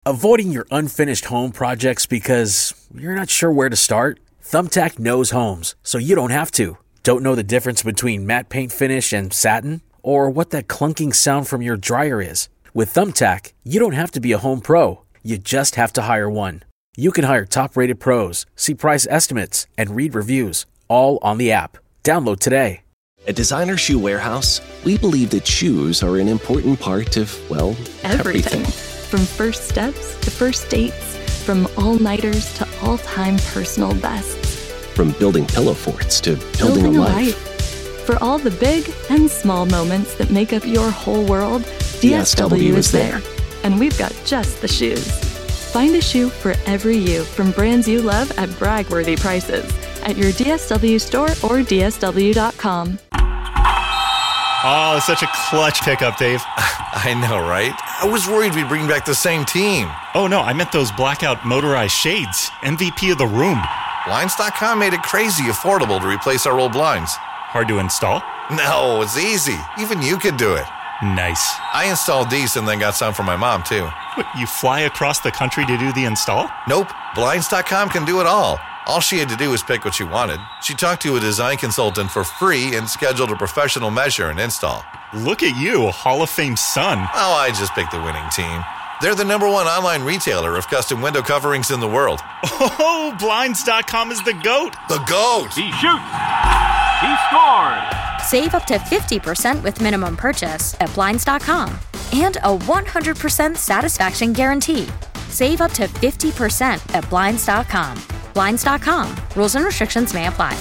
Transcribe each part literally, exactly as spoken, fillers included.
Avoiding your unfinished home projects because you're not sure where to start? Thumbtack knows homes, so you don't have to. Don't know the difference between matte paint finish and satin? Or what that clunking sound from your dryer is? With Thumbtack, you don't have to be a home pro. You just have to hire one. You can hire top-rated pros, see price estimates, and read reviews, all on the app. Download today. At Designer Shoe Warehouse, we believe that shoes are an important part of, well, everything. everything. From first steps to first dates, from all-nighters to all-time personal bests. From building pillow forts to building, building a, a life. life. For all the big and small moments that make up your whole world, D S W is there. And we've got just the shoes. Find a shoe for every you from brands you love at brag-worthy prices at your D S W store or D S W dot com. Oh, such a clutch pickup, Dave. I know, right? I was worried we'd bring back the same team. Oh, no, I meant those blackout motorized shades. M V P of the room. Blinds dot com made it crazy affordable to replace our old blinds. Hard to install? No, it's easy. Even you could do it. Nice. I installed these and then got some for my mom, too. What, you fly across the country to do the install? Nope. Blinds dot com can do it all. All she had to do was pick what she wanted. She talked to a design consultant for free and scheduled a professional measure and install. Look at you, a Hall of Fame son. Oh, I just picked the winning team. They're the number one online retailer of custom window coverings in the world. Oh, Blinds dot com is the GOAT. The GOAT! He shoots. He scores. Save up to fifty percent with minimum purchase at Blinds dot com. And a one hundred percent satisfaction guarantee. Save up to fifty percent at Blinds dot com. Blinds dot com. Rules and restrictions may apply.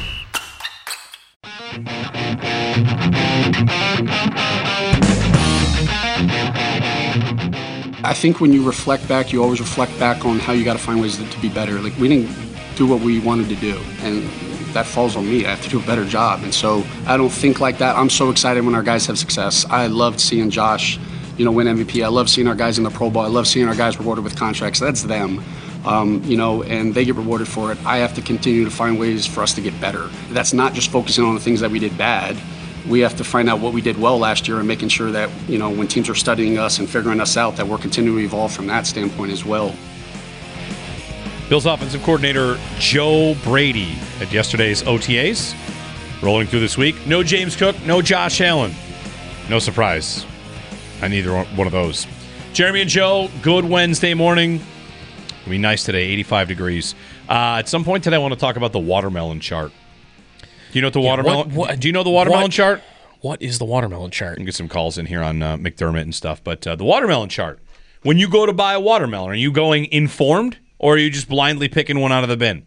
I think when you reflect back, you always reflect back on how you got to find ways to, to be better. Like, we didn't do what we wanted to do, and that falls on me. I have to do a better job, and so I don't think like that. I'm so excited when our guys have success. I loved seeing Josh, you know, win M V P. I love seeing our guys in the Pro Bowl. I love seeing our guys rewarded with contracts. That's them. Um, you know, and they get rewarded for it. I have to continue to find ways for us to get better. That's not just focusing on the things that we did bad. We have to find out what we did well last year and making sure that, you know, when teams are studying us and figuring us out, that we're continuing to evolve from that standpoint as well. Bills offensive coordinator Joe Brady at yesterday's O T As. Rolling through this week. No James Cook, no Josh Allen. No surprise on either one of those. Jeremy and Joe, good Wednesday morning. It'll be nice today, eighty-five degrees. Uh, at some point today, I want to talk about the watermelon chart. Do you know what the yeah, watermelon? What, what, do you know the watermelon what, chart? What is the watermelon chart? We can get some calls in here on uh, McDermott and stuff. But uh, the watermelon chart. When you go to buy a watermelon, are you going informed or are you just blindly picking one out of the bin?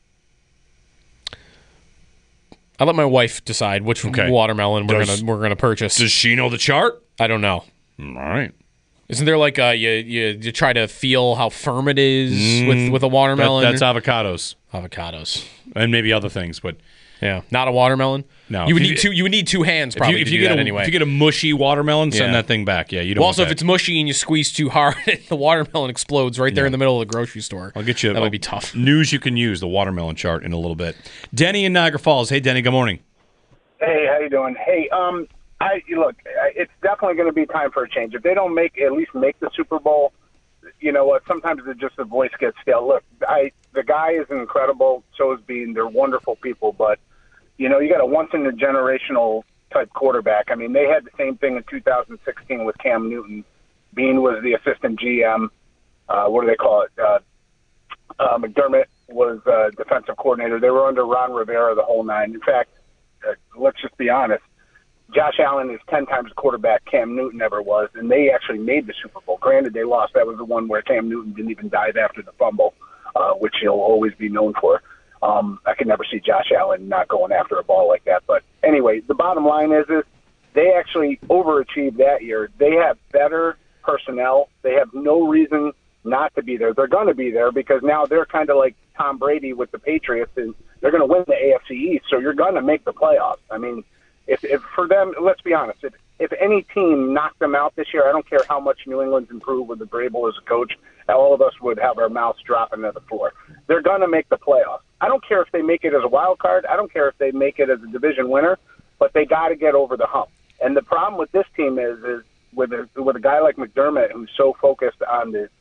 I let my wife decide which okay. watermelon we're Does, gonna we're gonna purchase. Does she know the chart? I don't know. All right. Isn't there like a, you, you you try to feel how firm it is mm, with, with a watermelon? That, that's avocados. Avocados. And maybe other things, but yeah, not a watermelon. No, you would you, need two. You would need two hands probably. If you, if to you do get that a, anyway. If you get a mushy watermelon, send yeah. that thing back. Yeah, you don't. Well, want also, that. if it's mushy and you squeeze too hard, the watermelon explodes right there yeah. in the middle of the grocery store. I'll get you. That would be tough. News you can use the watermelon chart in a little bit. Denny in Niagara Falls. Hey, Denny. Good morning. Hey, how you doing? Hey, um, I look. It's definitely going to be time for a change. If they don't make at least make the Super Bowl, you know what? Sometimes it just the voice gets stale. Look, I the guy is incredible. So is Bean. They're wonderful people, but you know you got a once in a generational type quarterback. I mean, they had the same thing in two thousand sixteen with Cam Newton. Bean was the assistant G M. Uh, what do they call it? Uh, uh, McDermott was uh, defensive coordinator. They were under Ron Rivera the whole nine. In fact, uh, let's just be honest. Josh Allen is ten times the quarterback Cam Newton ever was, and they actually made the Super Bowl. Granted, they lost. That was the one where Cam Newton didn't even dive after the fumble, uh, which he'll always be known for. Um, I can never see Josh Allen not going after a ball like that. But anyway, the bottom line is, is they actually overachieved that year. They have better personnel. They have no reason not to be there. They're going to be there because now they're kind of like Tom Brady with the Patriots, and they're going to win the A F C East, so you're going to make the playoffs. I mean, If, if for them, let's be honest, if, if any team knocked them out this year, I don't care how much New England's improved with the Vrabel as a coach, all of us would have our mouths dropping to the floor. They're going to make the playoffs. I don't care if they make it as a wild card. I don't care if they make it as a division winner, but they got to get over the hump. And the problem with this team is, is with a, with a guy like McDermott who's so focused on the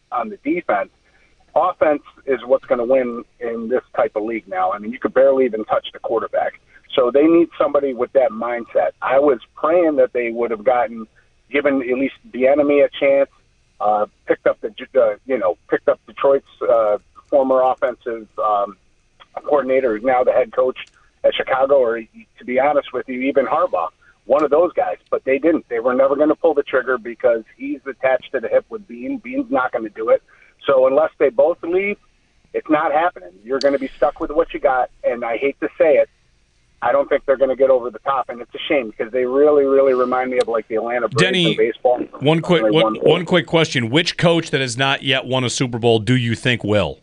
on the defense. Offense is what's going to win in this type of league now. I mean, you could barely even touch the quarterback. So they need somebody with that mindset. I was praying that they would have gotten, given at least Bieniemy a chance, uh, picked up the, uh, you know, picked up Detroit's uh, former offensive um, coordinator, who's now the head coach at Chicago, or to be honest with you, even Harbaugh, one of those guys. But they didn't. They were never going to pull the trigger because he's attached to the hip with Bean. Bean's not going to do it. So unless they both leave, it's not happening. You're going to be stuck with what you got, and I hate to say it, I don't think they're going to get over the top, and it's a shame because they really, really remind me of like the Atlanta Braves Denny, in baseball. One quick, one, one quick question: which coach that has not yet won a Super Bowl do you think will,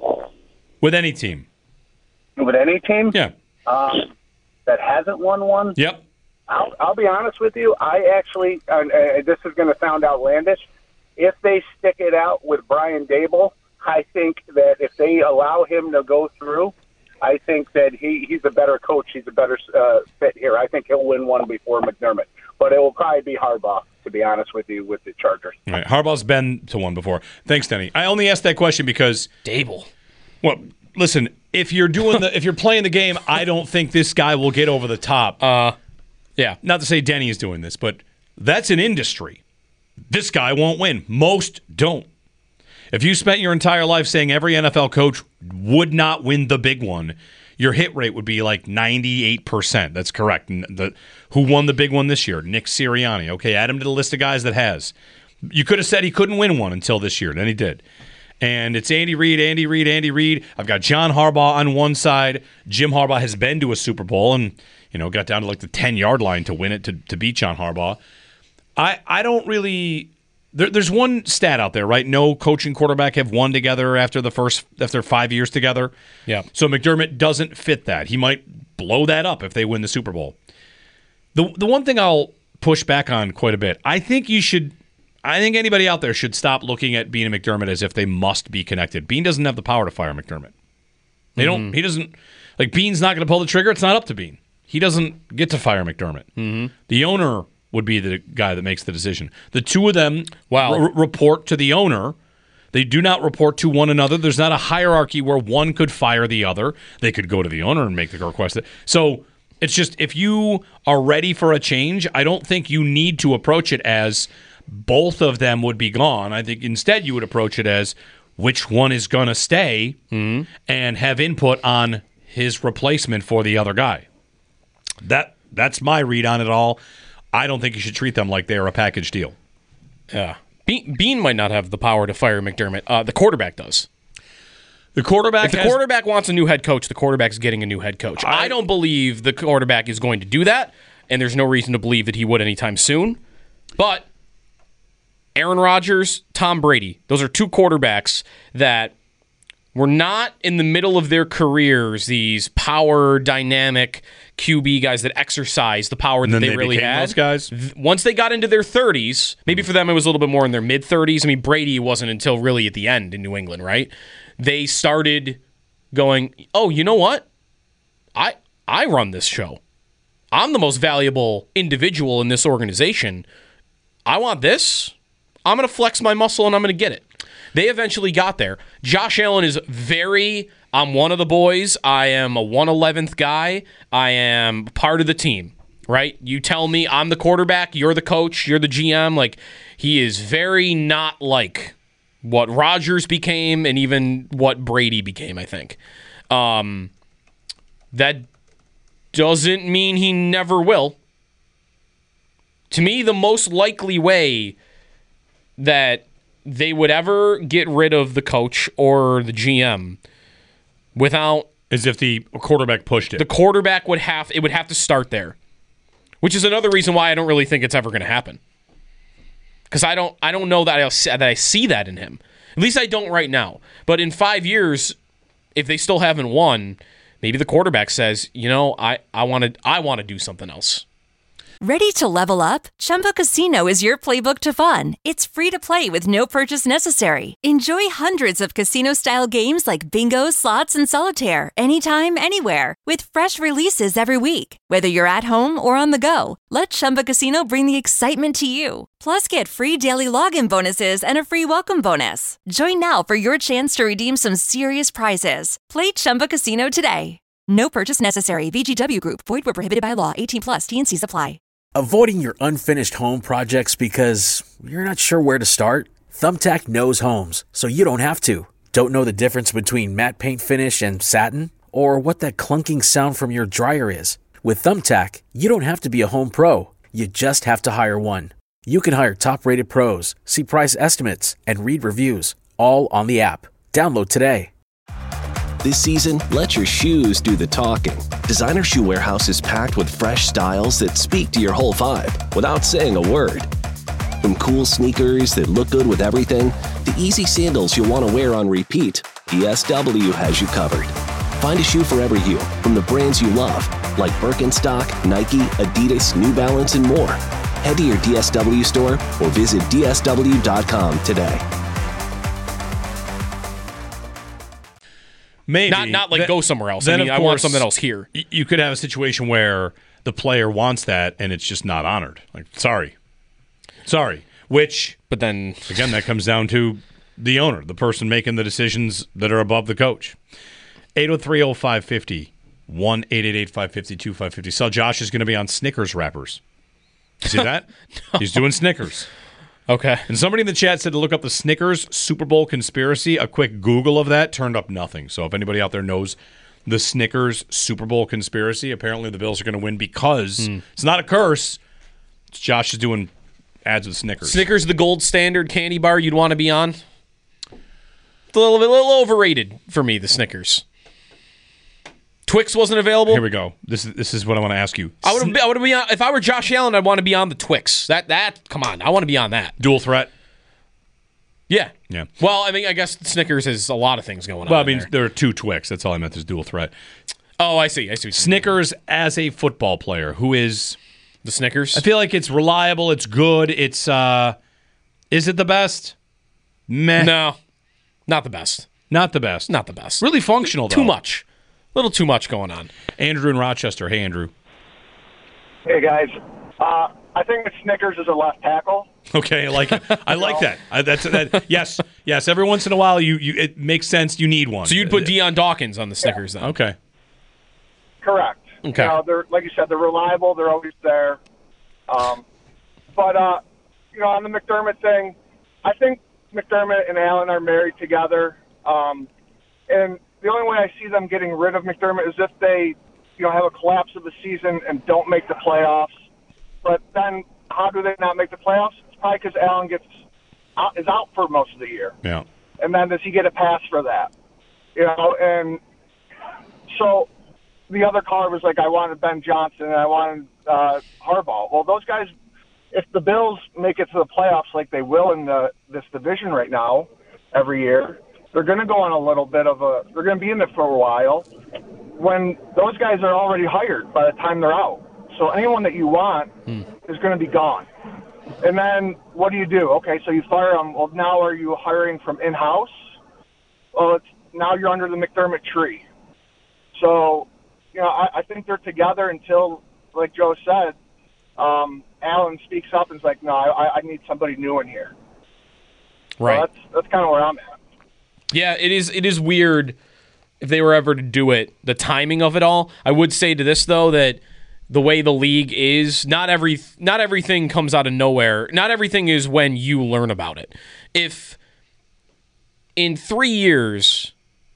with any team? With any team, yeah, um, that hasn't won one. Yep. I'll, I'll be honest with you. I actually, uh, uh, this is going to sound outlandish. If they stick it out with Brian Daboll, I think that if they allow him to go through, I think that he, he's a better coach. He's a better uh, fit here. I think he'll win one before McDermott. But it will probably be Harbaugh, to be honest with you, with the Chargers. All right. Harbaugh's been to one before. Thanks, Denny. I only asked that question because Daboll. Well, listen, if you're doing the if you're playing the game, I don't think this guy will get over the top. Uh, yeah. Not to say Denny is doing this, but that's an industry. This guy won't win. Most don't. If you spent your entire life saying every N F L coach would not win the big one, your hit rate would be like ninety-eight percent. That's correct. And the, who won the big one this year? Nick Sirianni. Okay, add him to the list of guys that has. You could have said he couldn't win one until this year. Then he did. And it's Andy Reid, Andy Reid, Andy Reid. I've got John Harbaugh on one side. Jim Harbaugh has been to a Super Bowl and, you know, got down to like the ten-yard line to win it, to, to beat John Harbaugh. I, I don't really there, – there's one stat out there, right? No coach and quarterback have won together after the first – after five years together. Yeah. So McDermott doesn't fit that. He might blow that up if they win the Super Bowl. The The one thing I'll push back on quite a bit, I think you should – I think anybody out there should stop looking at Bean and McDermott as if they must be connected. Bean doesn't have the power to fire McDermott. They mm-hmm. don't – he doesn't – like Bean's not going to pull the trigger. It's not up to Bean. He doesn't get to fire McDermott. Mm-hmm. The owner – would be the guy that makes the decision. The two of them wow. r- report to the owner. They do not report to one another. There's not a hierarchy where one could fire the other. They could go to the owner and make the request. So it's just, if you are ready for a change, I don't think you need to approach it as both of them would be gone. I think instead you would approach it as which one is going to stay mm-hmm. and have input on his replacement for the other guy. That That's my read on it all. I don't think you should treat them like they're a package deal. Yeah. Bean, Bean might not have the power to fire McDermott. Uh, the quarterback does. The quarterback If the has, quarterback wants a new head coach, the quarterback's getting a new head coach. I, I don't believe the quarterback is going to do that, and there's no reason to believe that he would anytime soon. But Aaron Rodgers, Tom Brady, those are two quarterbacks that were not in the middle of their careers these power, dynamic Q B guys that exercise the power that they, they really had. Those guys. Once they got into their thirties, maybe for them it was a little bit more in their mid-thirties. I mean, Brady wasn't until really at the end in New England, right? They started going, oh, you know what? I I run this show. I'm the most valuable individual in this organization. I want this. I'm going to flex my muscle and I'm going to get it. They eventually got there. Josh Allen is very, I'm one of the boys. I am a one eleventh guy. I am part of the team, right? You tell me I'm the quarterback, you're the coach, you're the G M. Like, he is very not like what Rodgers became and even what Brady became, I think. Um, that doesn't mean he never will. To me, the most likely way that they would ever get rid of the coach or the G M without as if the quarterback pushed it. The quarterback would have it would have to start there, which is another reason why I don't really think it's ever going to happen. Because I don't I don't know that I that I see that in him. At least I don't right now. But in five years, if they still haven't won, maybe the quarterback says, you know, I I want to I want to do something else. Ready to level up? Chumba Casino is your playbook to fun. It's free to play with no purchase necessary. Enjoy hundreds of casino-style games like bingo, slots, and solitaire anytime, anywhere with fresh releases every week. Whether you're at home or on the go, let Chumba Casino bring the excitement to you. Plus, get free daily login bonuses and a free welcome bonus. Join now for your chance to redeem some serious prizes. Play Chumba Casino today. No purchase necessary. V G W Group. Void where prohibited by law. eighteen plus. T and C's apply. Avoiding your unfinished home projects because you're not sure where to start? Thumbtack knows homes, so you don't have to. Don't know the difference between matte paint finish and satin? Or what that clunking sound from your dryer is? With Thumbtack, you don't have to be a home pro. You just have to hire one. You can hire top-rated pros, see price estimates, and read reviews, all on the app. Download today. This season, let your shoes do the talking. Designer Shoe Warehouse is packed with fresh styles that speak to your whole vibe without saying a word. From cool sneakers that look good with everything, to easy sandals you'll want to wear on repeat, D S W has you covered. Find a shoe for every you from the brands you love, like Birkenstock, Nike, Adidas, New Balance, and more. Head to your D S W store or visit D S W dot com today. Maybe. Not not like Th- go somewhere else. Then I mean, of I want course, something else here. y- You could have a situation where the player wants that and it's just not honored. Like, sorry. Sorry. Which, but then, again, that comes down to the owner, the person making the decisions that are above the coach. eight oh three oh five five oh, one eight eight eight five five oh two five five oh. So Josh is going to be on Snickers wrappers. You see that? No. He's doing Snickers. Okay. And somebody in the chat said to look up the Snickers Super Bowl conspiracy. A quick Google of that turned up nothing. So if anybody out there knows the Snickers Super Bowl conspiracy, apparently the Bills are going to win because mm. it's not a curse. It's Josh is doing ads with Snickers. Snickers, the gold standard candy bar you'd want to be on. It's a little bit, a little overrated for me, the Snickers. Twix wasn't available. Here we go. This is this is what I want to ask you. I would I would be on, if I were Josh Allen, I'd want to be on the Twix. That that come on, I want to be on that. Dual threat. Yeah. Yeah. Well, I mean, I guess Snickers has a lot of things going on. Well, I mean, there. there are two Twix. That's all I meant is dual threat. Oh, I see. I see. Snickers as a football player who is the Snickers. I feel like it's reliable. It's good. It's uh, is it the best? Meh. No, not the best. Not the best. Not the best. Really functional, though. Too much. A little too much going on. Andrew in Rochester. Hey, Andrew. Hey, guys. Uh, I think that Snickers is a left tackle. Okay, I like it. I like that. I, that's that. Yes, yes. Every once in a while, you, you it makes sense. You need one. So you'd put Deion Dawkins on the Snickers, yeah. then? Okay. Correct. Okay. You know, they're, like you said, they're reliable. They're always there. Um, but, uh, you know, on the McDermott thing, I think McDermott and Allen are married together. Um, and the only way I see them getting rid of McDermott is if they, you know, have a collapse of the season and don't make the playoffs. But then how do they not make the playoffs? It's probably because Allen gets out, is out for most of the year. Yeah. And then does he get a pass for that? You know, and so the other caller was like, I wanted Ben Johnson and I wanted uh, Harbaugh. Well, those guys, if the Bills make it to the playoffs like they will in the this division right now every year, they're going to go on a little bit of a – they're going to be in it for a while when those guys are already hired by the time they're out. So anyone that you want hmm. is going to be gone. And then what do you do? Okay, so you fire them. Well, now are you hiring from in-house? Well, it's, now you're under the McDermott tree. So, you know, I, I think they're together until, like Joe said, um, Allen speaks up and is like, no, I, I need somebody new in here. Right. So that's that's kind of where I'm at. Yeah, it is. It is weird if they were ever to do it. The timing of it all. I would say to this though that the way the league is, not every not everything comes out of nowhere. Not everything is when you learn about it. If in three years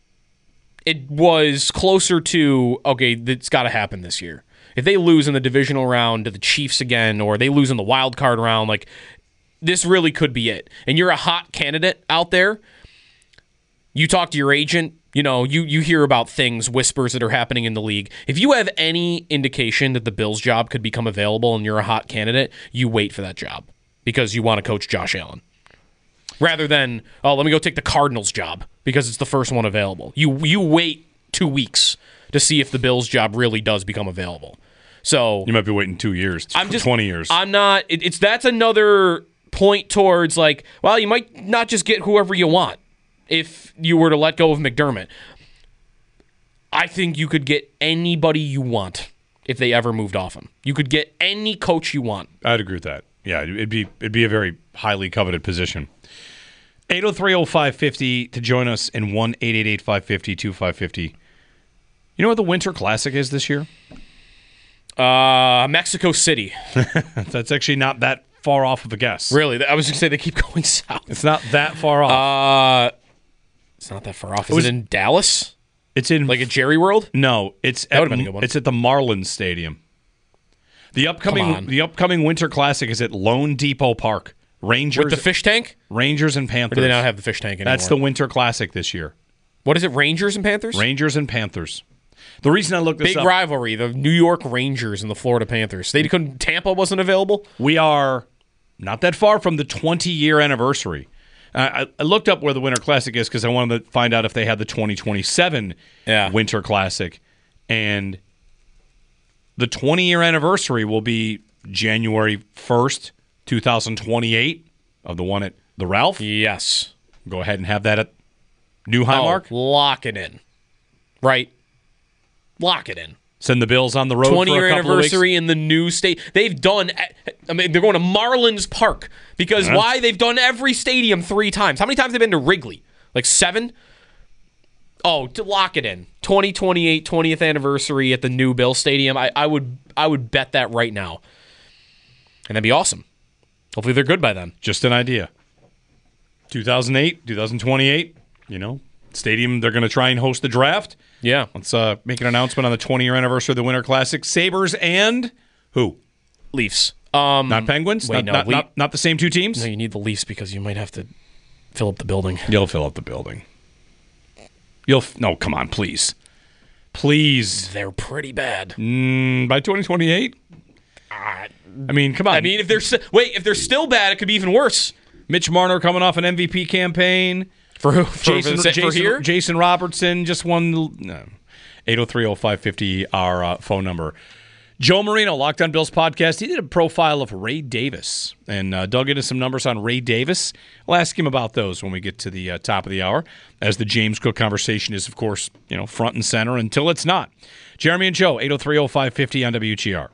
it was closer to okay, it's got to happen this year. If they lose in the divisional round to the Chiefs again, or they lose in the wild card round, like this really could be it. And you're a hot candidate out there. You talk to your agent, you know, you, you hear about things, whispers that are happening in the league. If you have any indication that the Bills job could become available and you're a hot candidate, you wait for that job because you want to coach Josh Allen. Rather than, oh, let me go take the Cardinals job because it's the first one available. You you wait two weeks to see if the Bills job really does become available. So you might be waiting two years, I'm just twenty years. I'm not. It, it's that's another point towards like, well, you might not just get whoever you want if you were to let go of McDermott. I think you could get anybody you want if they ever moved off him. You could get any coach you want. I'd agree with that. Yeah, it'd be it'd be a very highly coveted position. eight oh three oh five fifty to join us in one eight eight eight five five zero two five five zero. You know what the Winter Classic is this year? Uh, Mexico City. That's actually not that far off of a guess. Really? I was going to say they keep going south. It's not that far off. Uh, it's not that far off. Is it, was, it in Dallas? It's in like a Jerry World? No, it's that at, been a good one. It's at the Marlins Stadium. The upcoming the upcoming Winter Classic is at Lone Depot Park. Rangers with the fish tank? Rangers and Panthers. Or do they not have the fish tank anymore? That's the Winter Classic this year. What is it? Rangers and Panthers? Rangers and Panthers. The reason I looked this Big up, rivalry, the New York Rangers and the Florida Panthers. They couldn't. Tampa wasn't available. We are not that far from the twenty-year anniversary. Uh, I, I looked up where the Winter Classic is because I wanted to find out if they had the twenty twenty-seven yeah. Winter Classic, and the twenty-year anniversary will be January first, twenty twenty-eight, of the one at the Ralph. Yes. Go ahead and have that at New Highmark. Oh, lock it in. Right. Lock it in. Send the Bills on the road for a couple of weeks. twenty-year anniversary in the new state. They've done, I mean, they're going to Marlins Park because yeah. why? They've done every stadium three times. How many times have they been to Wrigley? Like seven? Oh, to lock it in. twenty twenty-eight, twentieth anniversary at the new Bill Stadium. I, I would I would bet that right now. And that'd be awesome. Hopefully they're good by then. Just an idea. two thousand eight, two thousand twenty-eight, you know, stadium, they're going to try and host the draft. Yeah. Let's uh, make an announcement on the twenty-year anniversary of the Winter Classic. Sabres and who? Leafs. Um, not Penguins? Wait, not, no, not, Le- not, not the same two teams? No, you need the Leafs because you might have to fill up the building. You'll fill up the building. You'll f- No, come on, please. Please. They're pretty bad. Mm, by twenty twenty-eight? Uh, I mean, come on. I mean, if they're st- wait, if they're still bad, it could be even worse. Mitch Marner coming off an M V P campaign. For who? For, Jason, for, Jason, for here? Jason Robertson just won. No. eight oh three oh five five oh, our uh, phone number. Joe Marino, Locked On Bills podcast. He did a profile of Ray Davis and uh, dug into some numbers on Ray Davis. We'll ask him about those when we get to the uh, top of the hour, as the James Cook conversation is, of course, you know, front and center until it's not. Jeremy and Joe, eight oh three oh five five oh on W G R.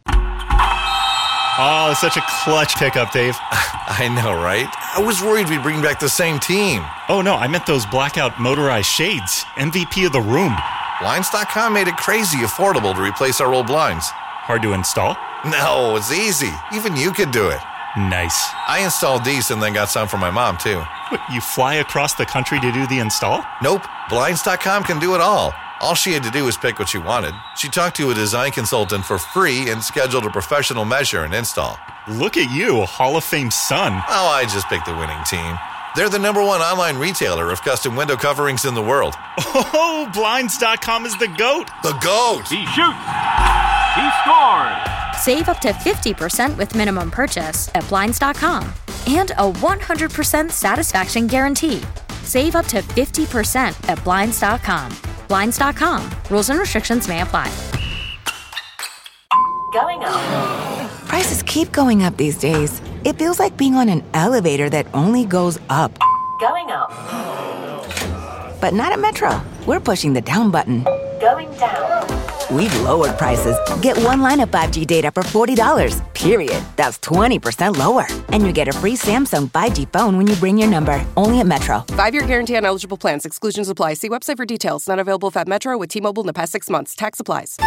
Oh, it's such a clutch pickup, Dave. I know, right? I was worried we'd bring back the same team. Oh, no, I meant those blackout motorized shades. M V P of the room. Blinds dot com made it crazy affordable to replace our old blinds. Hard to install? No, it's easy. Even you could do it. Nice. I installed these and then got some for my mom, too. What, you fly across the country to do the install? Nope. Blinds dot com can do it all. All she had to do was pick what she wanted. She talked to a design consultant for free and scheduled a professional measure and install. Look at you, Hall of Fame son. Oh, I just picked the winning team. They're the number one online retailer of custom window coverings in the world. Oh, Blinds dot com is the GOAT. The GOAT. He shoots. He scores. Save up to fifty percent with minimum purchase at Blinds dot com. And a one hundred percent satisfaction guarantee. Save up to fifty percent at Blinds dot com. Blinds dot com. Rules and restrictions may apply. Going up. Prices keep going up these days. It feels like being on an elevator that only goes up. Going up. But not at Metro. We're pushing the down button. Going down. We've lowered prices. Get one line of five G data for forty dollars, period. That's twenty percent lower. And you get a free Samsung five G phone when you bring your number. Only at Metro. Five-year guarantee on eligible plans. Exclusions apply. See website for details. Not available at Metro with T-Mobile in the past six months. Tax applies.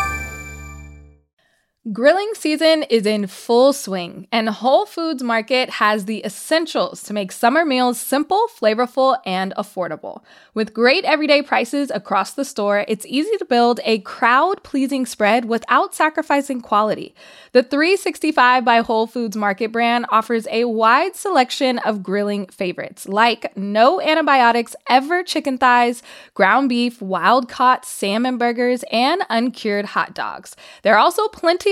Grilling season is in full swing, and Whole Foods Market has the essentials to make summer meals simple, flavorful, and affordable. With great everyday prices across the store, it's easy to build a crowd-pleasing spread without sacrificing quality. The three sixty-five by Whole Foods Market brand offers a wide selection of grilling favorites, like no antibiotics ever chicken thighs, ground beef, wild-caught salmon burgers, and uncured hot dogs. There are also plenty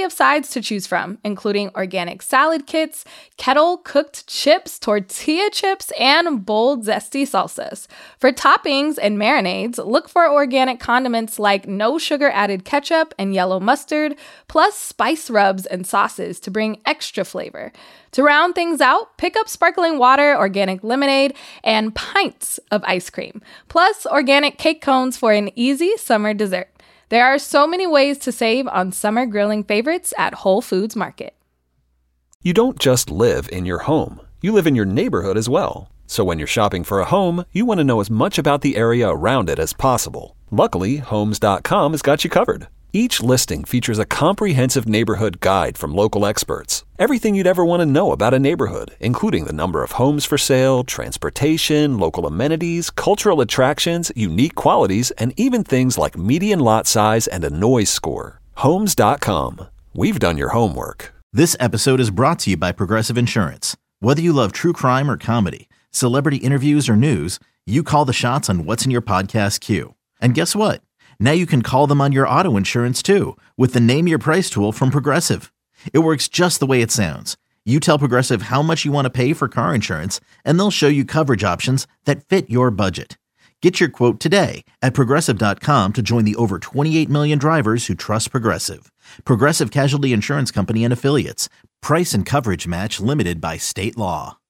of sides to choose from, including organic salad kits, kettle-cooked chips, tortilla chips, and bold, zesty salsas. For toppings and marinades, look for organic condiments like no-sugar-added ketchup and yellow mustard, plus spice rubs and sauces to bring extra flavor. To round things out, pick up sparkling water, organic lemonade, and pints of ice cream, plus organic cake cones for an easy summer dessert. There are so many ways to save on summer grilling favorites at Whole Foods Market. You don't just live in your home, you live in your neighborhood as well. So when you're shopping for a home, you want to know as much about the area around it as possible. Luckily, Homes dot com has got you covered. Each listing features a comprehensive neighborhood guide from local experts. Everything you'd ever want to know about a neighborhood, including the number of homes for sale, transportation, local amenities, cultural attractions, unique qualities, and even things like median lot size and a noise score. Homes dot com. We've done your homework. This episode is brought to you by Progressive Insurance. Whether you love true crime or comedy, celebrity interviews or news, you call the shots on what's in your podcast queue. And guess what? Now you can call them on your auto insurance too with the Name Your Price tool from Progressive. It works just the way it sounds. You tell Progressive how much you want to pay for car insurance, and they'll show you coverage options that fit your budget. Get your quote today at Progressive dot com to join the over twenty-eight million drivers who trust Progressive. Progressive Casualty Insurance Company and Affiliates. Price and coverage match limited by state law.